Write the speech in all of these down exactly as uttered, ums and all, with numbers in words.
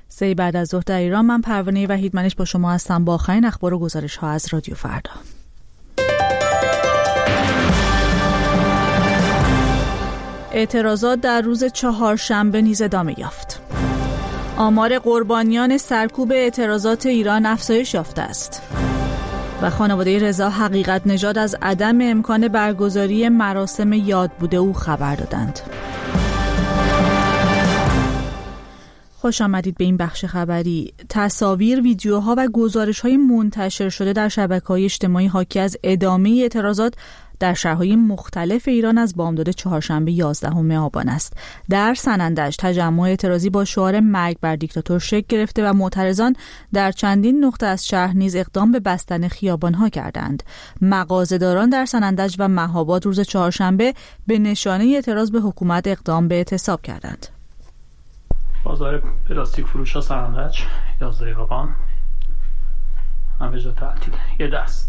سه بعد از ظهر در ایران. من پروانه وحیدمنش با شما هستم با آخرین اخبار و گزارش ها از رادیو فردا. اعتراضات در روز چهارشنبه نیز ادامه یافت. آمار قربانیان سرکوب اعتراضات ایران افزایش یافته است و خانواده رضا حقیقت نژاد از عدم امکان برگزاری مراسم یاد بوده او خبر دادند. خوش آمدید به این بخش خبری. تصاویر، ویدیوها و گزارش‌های منتشر شده در شبکه‌های اجتماعی حاکی از ادامه اعتراضات در شهرهای مختلف ایران از بامداد چهارشنبه یازدهم آبان است. در سنندج تجمع اعتراضی با شعار مرگ بر دیکتاتور شکل گرفته و معترضان در چندین نقطه از شهر نیز اقدام به بستن خیابان‌ها کردند. مغازه‌داران در سنندج و مهاباد روز چهارشنبه به نشانه اعتراض به حکومت اقدام به اعتصاب کردند. بازار پلاستیک فروش ها سنندج یازده آبان همه جا تعطیل. یه دست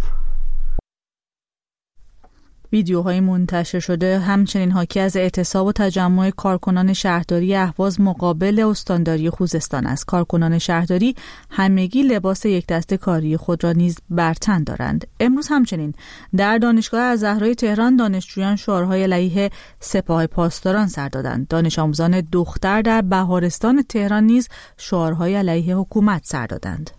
ویدیوهای منتشر شده همچنین حاکی از اعتصاب و تجمع کارکنان شهرداری اهواز مقابل استانداری خوزستان است. کارکنان شهرداری همگی لباس یک دسته کاری خود را نیز بر تن دارند. امروز همچنین در دانشگاه الزهرای تهران دانشجویان شعارهای علیه سپاه پاسداران سر دادند. دانش آموزان دختر در بهارستان تهران نیز شعارهای علیه حکومت سر دادند.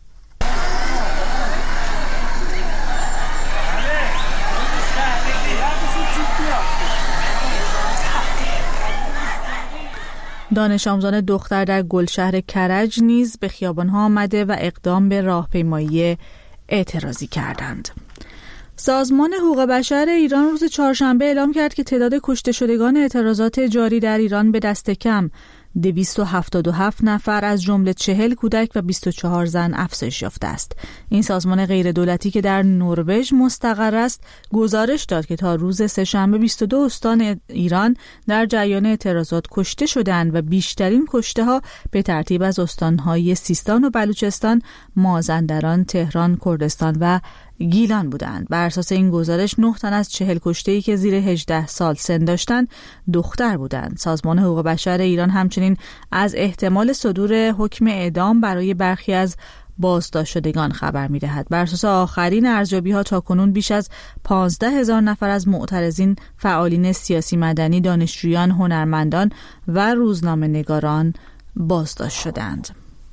دانش آموزان دختر در گلشهر کرج نیز به خیابان‌ها آمده و اقدام به راهپیمایی اعتراضی کردند. سازمان حقوق بشر ایران روز چهارشنبه اعلام کرد که تعداد کشته شدگان اعتراضات جاری در ایران به دست کم دویست و هفتاد و هفت نفر از جمله چهل کودک و بیست و چهار زن افزایش یافته است. این سازمان غیردولتی که در نروژ مستقر است گزارش داد که تا روز سه‌شنبه بیست و دو استان ایران در جریان اعتراضات کشته شدند و بیشترین کشته ها به ترتیب از استانهای سیستان و بلوچستان، مازندران، تهران، کردستان و گیلان بودند. بر اساس این گزارش نه تن از چهل کشته‌ای که زیر هجده سال سن داشتند دختر بودند. سازمان حقوق بشر ایران همچنین از احتمال صدور حکم اعدام برای برخی از بازداشت شدگان خبر می‌دهد. بر اساس آخرین ارزیابی‌ها تاکنون بیش از پانزده هزار نفر از معترضین، فعالین سیاسی مدنی، دانشجویان، هنرمندان و روزنامه‌نگاران بازداشت شدند.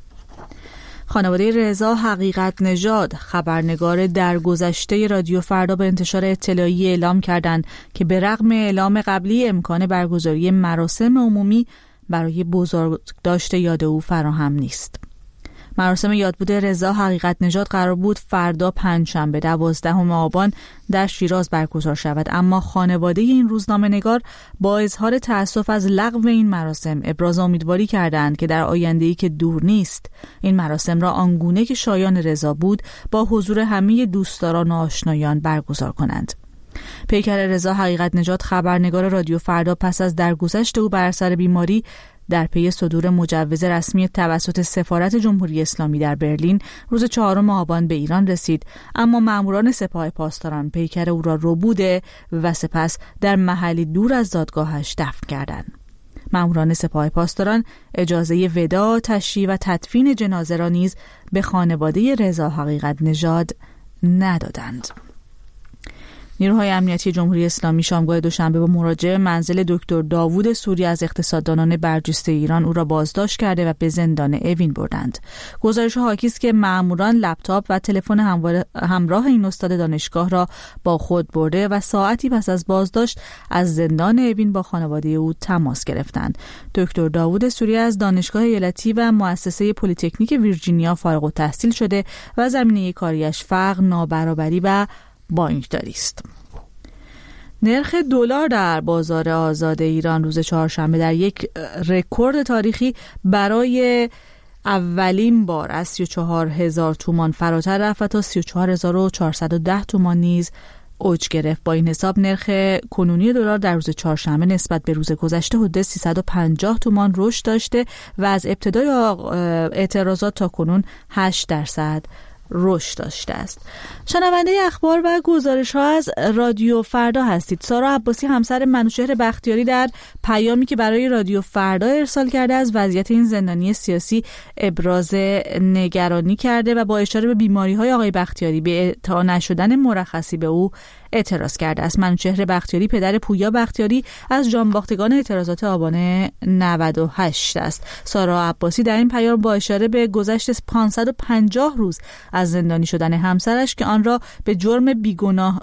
خانواده رضا حقیقت نژاد، خبرنگار درگذشته رادیو فردا، به انتشار اطلاعیه اعلام کردند که به رغم اعلام قبلی امکان برگزاری مراسم عمومی برای بزرگداشت یاد او فراهم نیست. مراسم یادبود رضا حقیقت نژاد قرار بود فردا پنجشنبه دوازدهم آبان در شیراز برگزار شود، اما خانواده این روزنامه‌نگار با اظهار تأسف از لغو این مراسم ابراز امیدواری کردند که در آینده‌ای که دور نیست این مراسم را آنگونه که شایان رضا بود با حضور همه دوستداران و آشنایان برگزار کنند. پیکر رضا حقیقت نژاد خبرنگار رادیو فردا پس از درگذشت او بر اثر بیماری در پی صدور مجوز رسمی توسط سفارت جمهوری اسلامی در برلین روز چهارم آبان به ایران رسید، اما ماموران سپاه پاسداران پیکر او را ربوده و سپس در محلی دور از دادگاهش دفن کردند. ماموران سپاه پاسداران اجازه وداع، تشییع و تدفین جنازه را نیز به خانواده رضا حقیقت نژاد ندادند. نیروهای امنیتی جمهوری اسلامی شامگاه دوشنبه با مراجعه منزل دکتر داوود سوری از اقتصاددانان برجسته ایران او را بازداشت کرده و به زندان اوین بردند. گزارش حاکی است که ماموران لپتاپ و تلفن همراه این استاد دانشگاه را با خود برده و ساعتی پس از بازداشت از زندان اوین با خانواده او تماس گرفتند. دکتر داوود سوری از دانشگاه ایالتی و مؤسسه پلی‌تکنیک ویرجینیا فارغ التحصیل شده و زمینه کاریش فقر، نابرابری و بانکداری است. نرخ دلار در بازار آزاد ایران روز چهارشنبه در یک رکورد تاریخی برای اولین بار از سی و چهار هزار تومان فراتر رفت و تا سی و چهار هزار و چهارصد و ده تومان نیز اوج گرفت. با این حساب نرخ کنونی دلار در روز چهارشنبه نسبت به روز گذشته حدود سیصد و پنجاه تومان رشد داشته و از ابتدای اعتراضات تا کنون هشت درصد رشد داشته است. شنونده اخبار و گزارش ها از رادیو فردا هستید. سارا عباسی همسر منوچهر بختیاری در پیامی که برای رادیو فردا ارسال کرده از وضعیت این زندانی سیاسی ابراز نگرانی کرده و با اشاره به بیماری های آقای بختیاری به اعطا نشدن مرخصی به او اعتراض کرده است. منوچهر بختیاری پدر پویا بختیاری از جانباختگان اعتراضات آبان نود و هشت است. سارا عباسی در این پیام با اشاره به گذشت پانصد و پنجاه روز از زندانی شدن همسرش که آن را به جرم بیگناه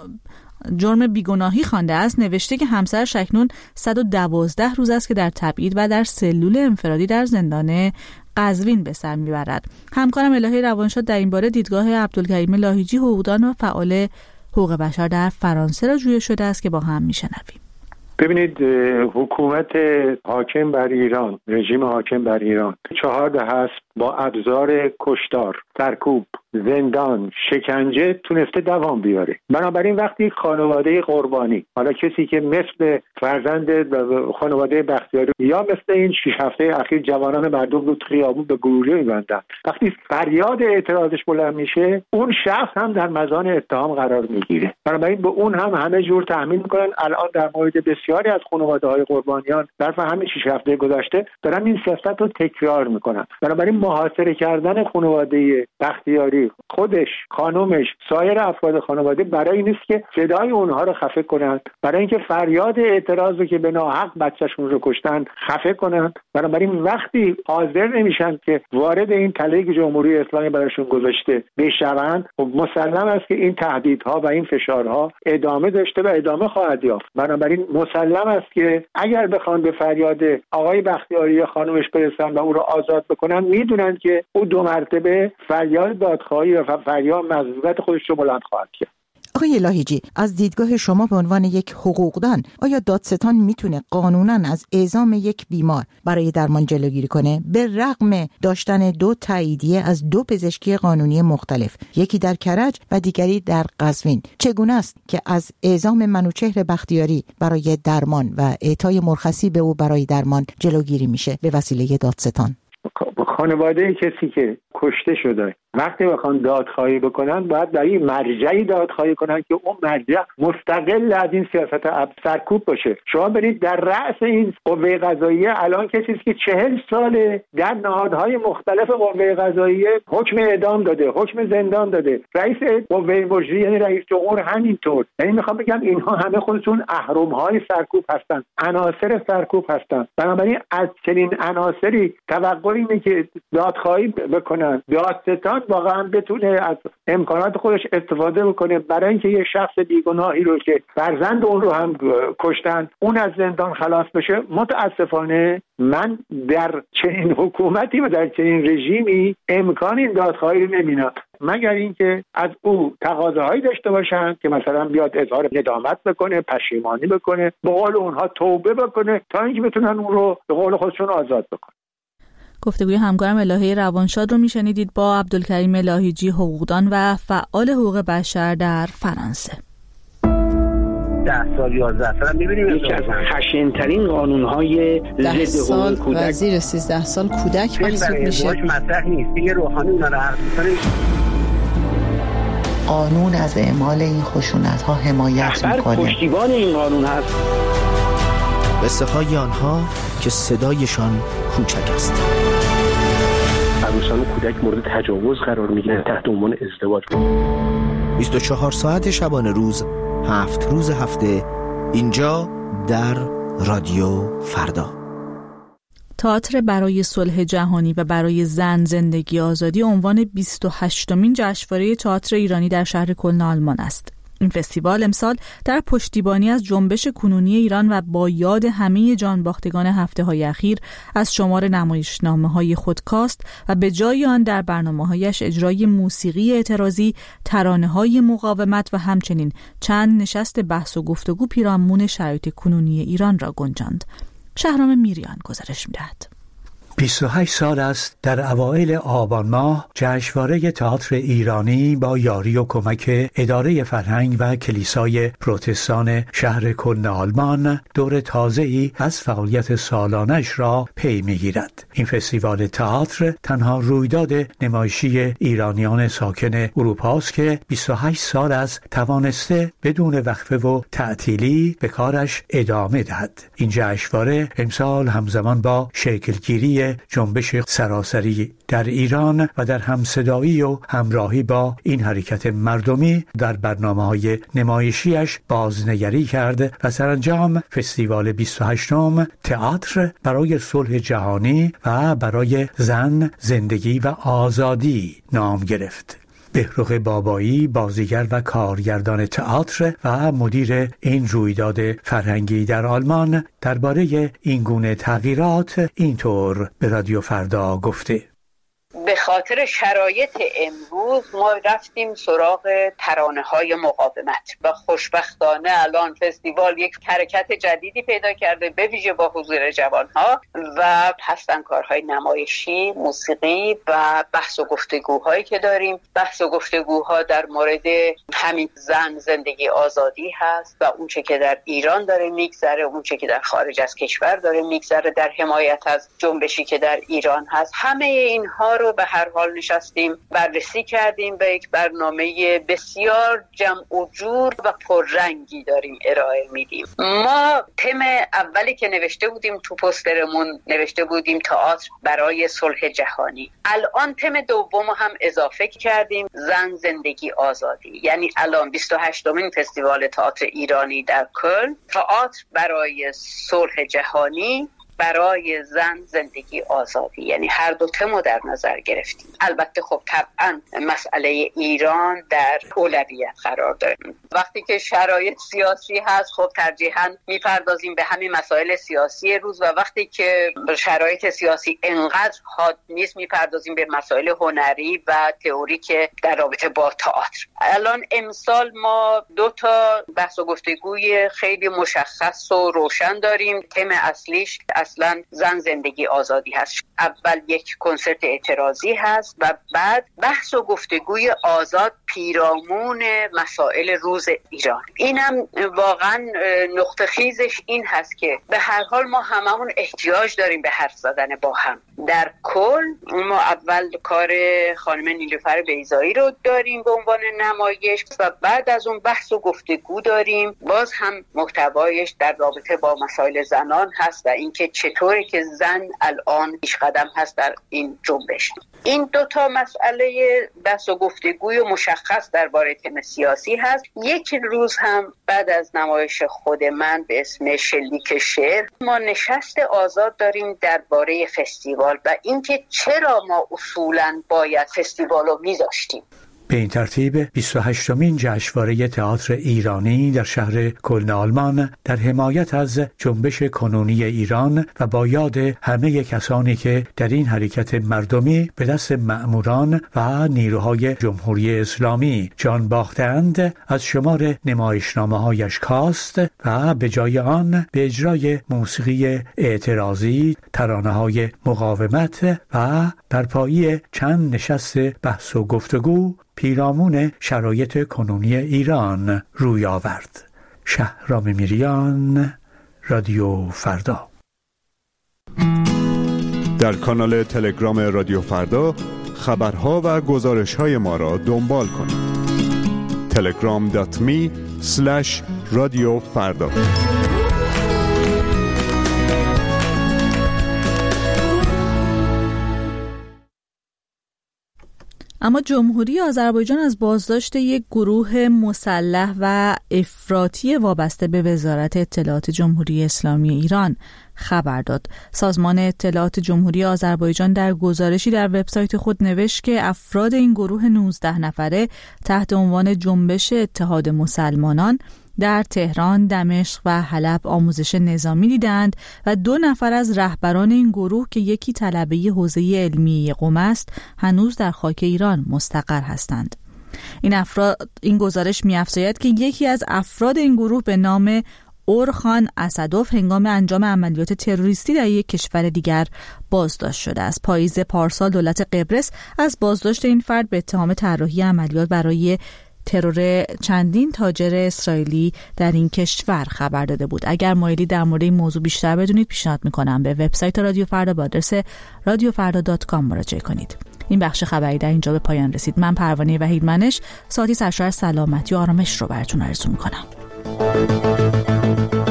جرم بیگناهی خوانده است نوشته که همسرش اکنون صد و دوازده روز است که در تبعید و در سلول انفرادی در زندان قزوین به سر میبرد. همکارم الهی روانشاد در این باره دیدگاه عبدالکریم لاهیجی حقوقدان و فعال حقوق بشر در فرانسه را جویا شده است که با هم میشنویم. ببینید، حکومت حاکم بر ایران، رژیم حاکم بر ایران چهار دهه است با ابزار کشتار، سرکوب، زندان، شکنجه تونسته دوام بیاره. بنابراین وقتی خانواده قربانی، حالا کسی که مثل فرزند خانواده بختیاری یا مثل این شش هفته اخیر جوانان مردم رو خیابون به گلوله می‌بندن، وقتی فریاد اعتراضش بلند میشه، اون شخص هم در مزان اتهام قرار میگیره. بنابراین به اون هم همه جور تحمیل میکنن. الان در مورد بسیاری از خانواده‌های قربانیان در همین شش هفته گذشته دارن این سیاست رو تکرار میکنن. بنابراین محاصره کردن خانواده بختیاری، خودش، خانومش، سایر افراد خانواده برای این نیست که صدای اونها رو خفه کنند، برای اینکه فریاد اعتراض رو که به ناحق بچه‌شون رو کشتن خفه کنند. بنابراین وقتی حاضر نمیشن که وارد این تله که جمهوری اسلامی براشون گذاشته بشوند، مسلم است که این تهدیدها و این فشارها ادامه داشته و ادامه خواهد یافت. بنابراین مسلم است که اگر بخوان به فریاد آقای بختیاری یا خانومش برسن و او رو آزاد بکنن، میدونن که او دو مرتبه فریاد دادخواهی و فریاد مظلومیت خودش رو بلند خواهد کرد. آقای لاهیجی، از دیدگاه شما به عنوان یک حقوقدان، آیا دادستان میتونه قانونا از اعزام یک بیمار برای درمان جلوگیری کنه به رغم داشتن دو تاییدیه از دو پزشکی قانونی مختلف، یکی در کرج و دیگری در قزوین؟ چگونه است که از اعزام منوچهر بختیاری برای درمان و اعطای مرخصی به او برای درمان جلوگیری میشه به وسیله دادستان؟ خانواده کسی که کشته شده وقتی بخوان دادخواهی بکنن، باید در این مرجعی دادخواهی کنن که اون مرجع مستقل از این سیاست سرکوب باشه. شما برید در رأس این قوه قضاییه الان کسی است که چهل ساله در نهادهای مختلف قوه قضاییه حکم اعدام داده، حکم زندان داده، رئیس قوه مجریه یعنی رئیس جمهور همینطور. یعنی میخوام بگم اینها همه خودشون اهرم‌های سرکوب هستن، عناصر سرکوب هستن. بنابراین از چنین عناصری توقع اینه که دادخواهی بکنن، دادستان واقعا بتونه از امکانات خودش استفاده بکنه برای اینکه یه شخص بیگناهی رو که فرزند اون رو هم کشتن اون از زندان خلاص بشه. متاسفانه من در چنین حکومتی و در چنین رژیمی امکان این دادخواهی رو نمی‌بینم، مگر اینکه از او تقاضاهایی داشته باشن که مثلا بیاد اظهار ندامت بکنه، پشیمانی بکنه، به قول اونها توبه بکنه تا اینکه بتونن اون رو به قول خودشون آزاد بکنن. گفتگوی همکارم الهی روانشاد رو میشنیدید با عبدالکریم لاهیجی، حقوقدان و فعال حقوق بشر در فرانسه. ده سال یازده سال می‌بینیم یکی از خشن‌ترین قانون‌های ضد حقوق کودک زیر سیزده سال کودک محسوب میشه. مطرح نیست دیگه. روحانی اونا رو حرف می‌زنه. قانون از اعمال این خشونت‌ها حمایت می‌کنه. پشتیبان این قانون هست. قصه های آنها که صدایشان کوچک است. عروسان و کودک مورد تجاوز قرار میگیرن تحت عنوان ازدواج. بیست و چهار ساعت شبانه روز، هفت روز هفته، اینجا در رادیو فردا. تئاتر برای صلح جهانی و برای زن، زندگی، آزادی عنوان بیست و هشتمین جشنواره تئاتر ایرانی در شهر کلن آلمان است. این فستیوال امسال در پشتیبانی از جنبش کنونی ایران و با یاد همه جانباختگان هفته های اخیر از شمار نمایشنامه های خودکاست و به جای آن در برنامه هایش اجرای موسیقی اعتراضی، ترانه های مقاومت و همچنین چند نشست بحث و گفتگو پیرامون شرایط کنونی ایران را گنجاند. شهرام میریان گزارش می‌دهد. بیست و هشت سال است در اوایل آبان ماه جشنواره تئاتر ایرانی با یاری و کمک اداره فرهنگ و کلیسای پروتستان شهر کلن آلمان دور تازه‌ای از فعالیت سالانش را پی می‌گیرد. این فستیوال تئاتر تنها رویداد نمایشی ایرانیان ساکن اروپا است که بیست و هشت سال است توانسته بدون وقفه و تعطیلی به کارش ادامه دهد. این جشنواره امسال همزمان با شکلگیری جنبش سراسری در ایران و در همصدایی و همراهی با این حرکت مردمی در برنامه‌های نمایشیش بازنگری کرد و سرانجام فستیوال بیست و هشتم تئاتر برای صلح جهانی و برای زن، زندگی و آزادی نام گرفت. بهروق بابایی، بازیگر و کارگردان تئاتر و مدیر این رویداد فرهنگی در آلمان، درباره این گونه تغییرات اینطور به رادیو فردا گفته: به خاطر شرایط امروز ما رفتیم سراغ ترانه‌های مقاومت و خوشبختانه الان فستیوال یک حرکت جدیدی پیدا کرده، به ویژه با حضور جوان‌ها و هستن کارهای نمایشی، موسیقی و بحث و گفتگوهایی که داریم. بحث و گفتگوها در مورد همین زن، زندگی، آزادی هست و اون چه که در ایران داره میگذره، اون چه که در خارج از کشور داره میگذره، در حمایت از جنبشی که در ایران هست. همه اینها رو به هر حال نشستیم بررسی کردیم و یک برنامه بسیار جمع و جور و پررنگی داریم ارائه میدیم. ما تم اولی که نوشته بودیم تو پوسترمون نوشته بودیم تئاتر برای صلح جهانی. الان تم دوم هم اضافه کردیم زن، زندگی، آزادی. یعنی الان بیست و هشتمین فستیوال تئاتر ایرانی در کلن، تئاتر برای صلح جهانی برای زن، زندگی، آزادی. یعنی هر دو تمو در نظر گرفتیم. البته خب طبعا مسئله ایران در اولویت قرار داره. وقتی که شرایط سیاسی هست خب ترجیحاً میپردازیم به همین مسائل سیاسی روز و وقتی که شرایط سیاسی انقدر حاد نیست میپردازیم به مسائل هنری و تئوریک در رابطه با تئاتر. الان امسال ما دو تا بحث و گفتگوی خیلی مشخص و روشن داریم. تم اصلیش اصلا زن، زندگی، آزادی هست. اول یک کنسرت اعتراضی هست و بعد بحث و گفتگوی آزاد پیرامون مسائل روز ایران. اینم واقعا نقطه خیزش این هست که به هر حال ما هممون احتیاج داریم به حرف زدن با هم. در کل ما اول کار خانم نیلوفر بیضایی رو داریم به عنوان نمایش و بعد از اون بحث و گفتگو داریم. باز هم محتوایش در رابطه با مسائل زنان هست و اینکه چطوره که زن الان پیش قدم هست در این جنبش. این دو تا مسئله بحث و گفتگوی مشخص درباره تم سیاسی هست. یک روز هم بعد از نمایش خود من به اسم شلیک شعر ما نشست آزاد داریم درباره فستیوال و اینکه چرا ما اصولاً باید فستیوال رو می‌ذاشتیم. به این ترتیب بیست و هشتمین جشنواره تئاتر ایرانی در شهر کلن آلمان در حمایت از جنبش کنونی ایران و با یاد همه کسانی که در این حرکت مردمی به دست مأموران و نیروهای جمهوری اسلامی جان باختند از شمار نمایشنامه‌هایش کاست و به جای آن به اجرای موسیقی اعتراضی، ترانه‌های مقاومت و برپایی چند نشست بحث و گفتگو پیرامون شرایط کنونی ایران روی آورد. شهرام میریان، رادیو فردا. در کانال تلگرام رادیو فردا خبرها و گزارش‌های ما را دنبال کنید. تلگرام دات می اسلش رادیو فردا. اما جمهوری آذربایجان از بازداشت یک گروه مسلح و افراطی وابسته به وزارت اطلاعات جمهوری اسلامی ایران خبر داد. سازمان اطلاعات جمهوری آذربایجان در گزارشی در وبسایت خود نوشت که افراد این گروه نوزده نفره تحت عنوان جنبش اتحاد مسلمانان در تهران، دمشق و حلب آموزش نظامی دیدند و دو نفر از رهبران این گروه که یکی طلبه حوزه علمی قم است هنوز در خاک ایران مستقر هستند. این افراد این گزارش می‌افزاید که یکی از افراد این گروه به نام اورخان اسدوف هنگام انجام عملیات تروریستی در یک کشور دیگر بازداشت شده است. پاییز پارسال دولت قبرس از بازداشت این فرد به اتهام طراحی عملیات برای ترور چندین تاجر اسرائیلی در این کشور خبر داده بود. اگر مایلی در مورد این موضوع بیشتر بدونید پیشنهاد میکنم به وبسایت رادیو فردا با آدرس رادیو فردا دات کام مراجعه کنید. این بخش خبری در اینجا به پایان رسید. من پروانه وحید منش ساعتی سرشار سلامتی و آرامش رو براتون آرزو میکنم.